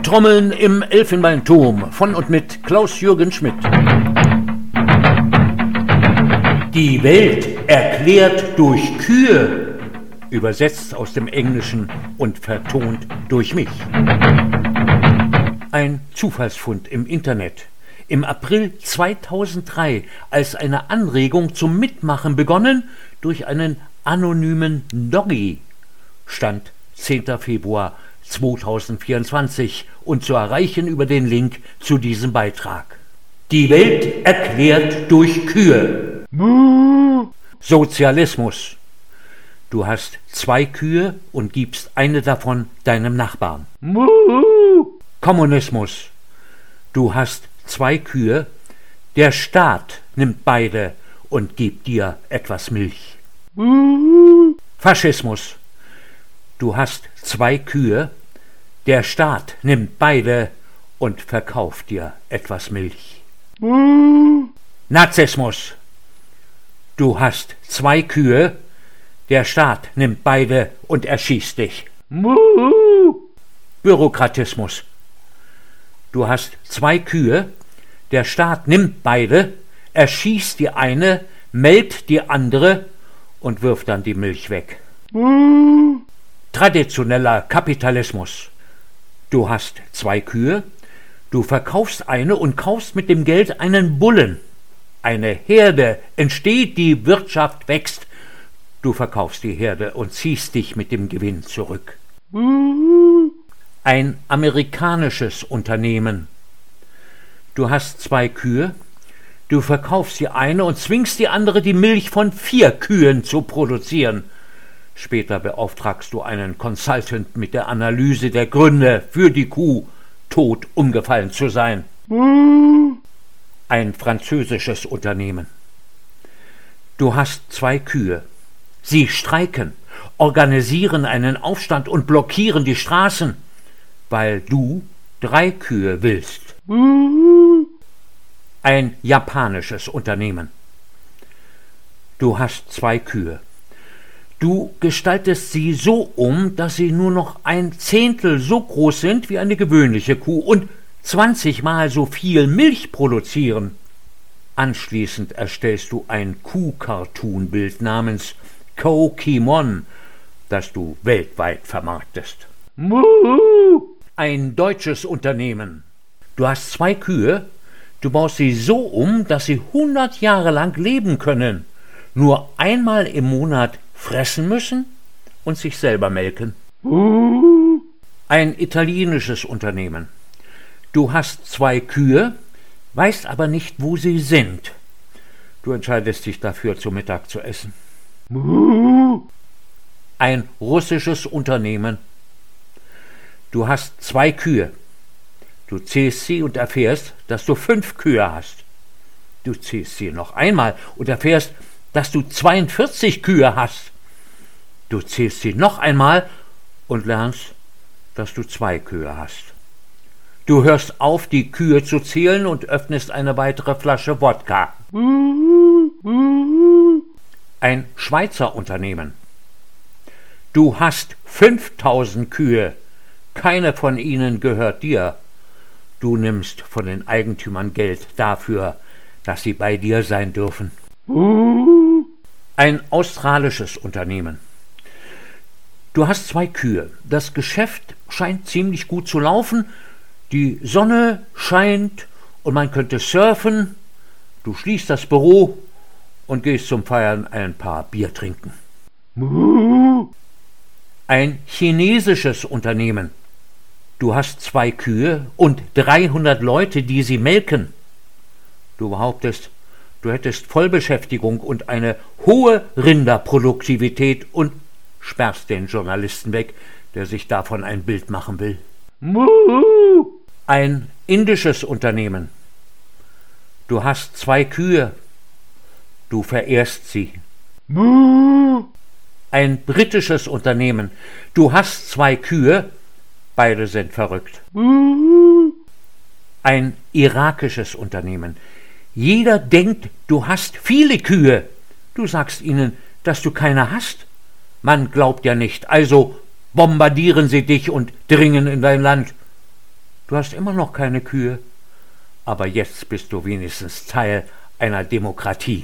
Handtrommeln im Elfenbeinturm von und mit Klaus-Jürgen Schmidt. Die Welt erklärt durch Kühe, übersetzt aus dem Englischen und vertont durch mich. Ein Zufallsfund im Internet. Im April 2003 als eine Anregung zum Mitmachen begonnen durch einen anonymen Doggy. Stand 10. Februar 2024 und zu erreichen über den Link zu diesem Beitrag. Die Welt erklärt durch Kühe. Sozialismus. Du hast 2 Kühe und gibst eine davon deinem Nachbarn. Kommunismus. Du hast 2 Kühe, der Staat nimmt beide und gibt dir etwas Milch. Faschismus. Du hast 2 Kühe, der Staat nimmt beide und verkauft dir etwas Milch. Nazismus. Du hast 2 Kühe, der Staat nimmt beide und erschießt dich. Bürokratismus. Du hast 2 Kühe, der Staat nimmt beide, erschießt die eine, melkt die andere und wirft dann die Milch weg. Traditioneller Kapitalismus. Du hast 2 Kühe, du verkaufst eine und kaufst mit dem Geld einen Bullen. Eine Herde entsteht, die Wirtschaft wächst. Du verkaufst die Herde und ziehst dich mit dem Gewinn zurück. Ein amerikanisches Unternehmen. Du hast 2 Kühe, du verkaufst die eine und zwingst die andere, die Milch von 4 Kühen zu produzieren. Später beauftragst du einen Consultant mit der Analyse der Gründe für die Kuh, tot umgefallen zu sein. Ein französisches Unternehmen. Du hast 2 Kühe. Sie streiken, organisieren einen Aufstand und blockieren die Straßen, weil du 3 Kühe willst. Ein japanisches Unternehmen. Du hast 2 Kühe. Du gestaltest sie so um, dass sie nur noch 1/10 so groß sind wie eine gewöhnliche Kuh und 20-mal so viel Milch produzieren. Anschließend erstellst du ein Kuh-Cartoon-Bild namens Kokimon, das du weltweit vermarktest. Ein deutsches Unternehmen. Du hast 2 Kühe, du baust sie so um, dass sie 100 Jahre lang leben können, nur einmal im Monat fressen müssen und sich selber melken. Ein italienisches Unternehmen. Du hast 2 Kühe, weißt aber nicht, wo sie sind. Du entscheidest dich dafür, zu Mittag zu essen. Ein russisches Unternehmen. Du hast 2 Kühe. Du zählst sie und erfährst, dass du 5 Kühe hast. Du zählst sie noch einmal und erfährst, dass du 42 Kühe hast. Du zählst sie noch einmal und lernst, dass du 2 Kühe hast. Du hörst auf, die Kühe zu zählen und öffnest eine weitere Flasche Wodka. Ein Schweizer Unternehmen. Du hast 5000 Kühe. Keine von ihnen gehört dir. Du nimmst von den Eigentümern Geld dafür, dass sie bei dir sein dürfen. Ein australisches Unternehmen. Du hast 2 Kühe. Das Geschäft scheint ziemlich gut zu laufen. Die Sonne scheint und man könnte surfen. Du schließt das Büro und gehst zum Feiern ein paar Bier trinken. Ein chinesisches Unternehmen. Du hast 2 Kühe und 300 Leute, die sie melken. Du behauptest, du hättest Vollbeschäftigung und eine hohe Rinderproduktivität und sperrst den Journalisten weg, der sich davon ein Bild machen will. Ein indisches Unternehmen. Du hast 2 Kühe. Du verehrst sie. Ein britisches Unternehmen. Du hast 2 Kühe. Beide sind verrückt. Ein irakisches Unternehmen. Jeder denkt, du hast viele Kühe. Du sagst ihnen, dass du keine hast. Man glaubt ja nicht, also bombardieren sie dich und dringen in dein Land. Du hast immer noch keine Kühe, aber jetzt bist du wenigstens Teil einer Demokratie.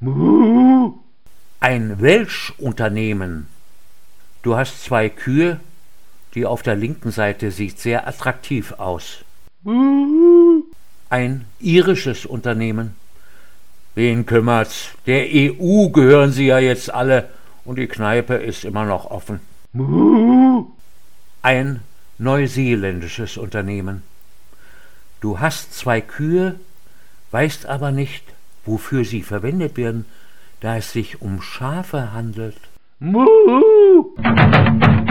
Ein Welschunternehmen. Du hast 2 Kühe, die auf der linken Seite sieht sehr attraktiv aus. Ein irisches Unternehmen. Wen kümmert's? Der EU gehören sie ja jetzt alle und die Kneipe ist immer noch offen. Ein neuseeländisches Unternehmen. Du hast 2 Kühe, weißt aber nicht, wofür sie verwendet werden, da es sich um Schafe handelt.